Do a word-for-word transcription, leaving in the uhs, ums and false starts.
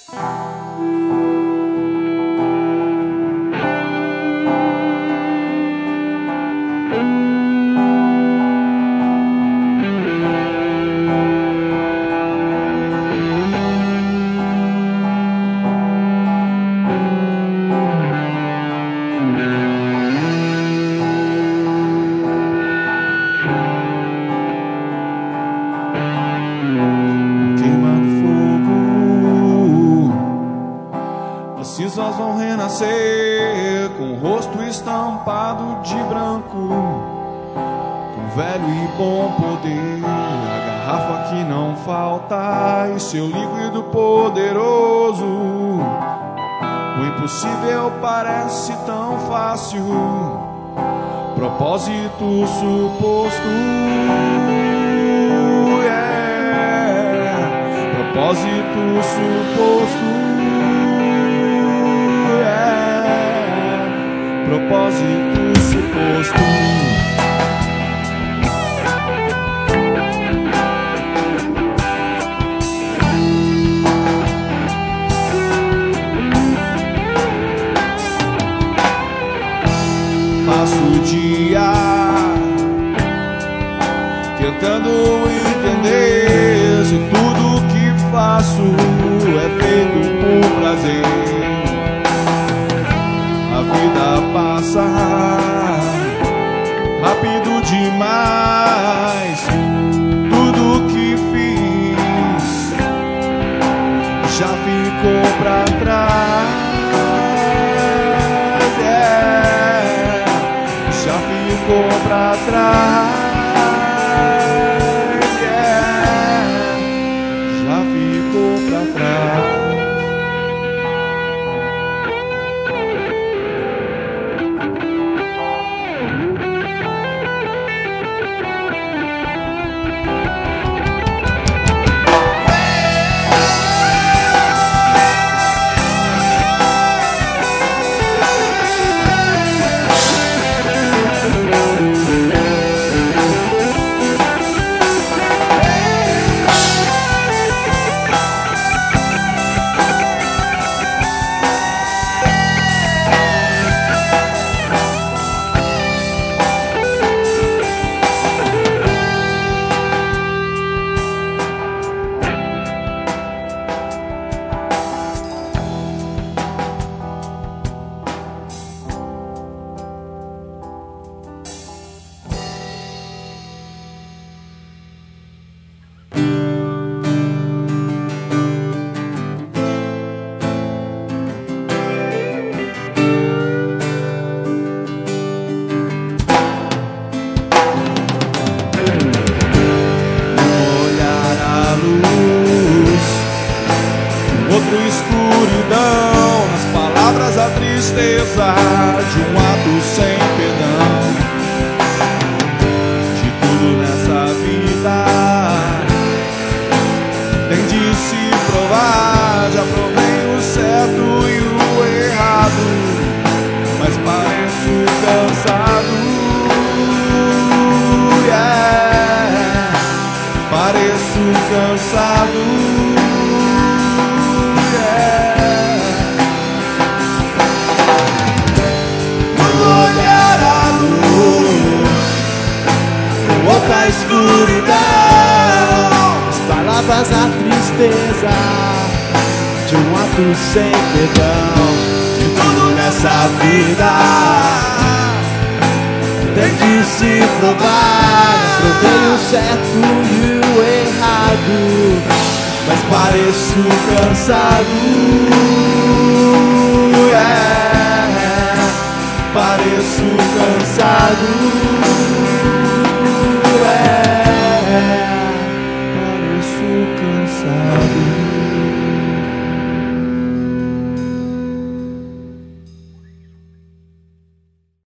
Cisas vão renascer com o rosto estampado de branco, com velho e bom poder, a garrafa que não falta e seu líquido poderoso. O impossível parece tão fácil, propósito suposto, yeah. Propósito suposto, propósito suposto. Passo o dia tentando entender se tudo que faço é feito por prazer. A vida passa rápido demais. Tudo que fiz já ficou pra trás, yeah. Já ficou pra trás, yeah. Já ficou pra trás. Escuridão, nas palavras a tristeza de um ato sem perdão. De tudo nessa vida tem de se provar. Já provei o certo e o errado, mas pareço cansado, yeah. Pareço cansado. Outra escuridão, as palavras a tristeza de um ato sem perdão. De tudo nessa vida tem de se provar. Provei o certo e o errado, mas pareço cansado, yeah. Pareço cansado. Pareço cansado.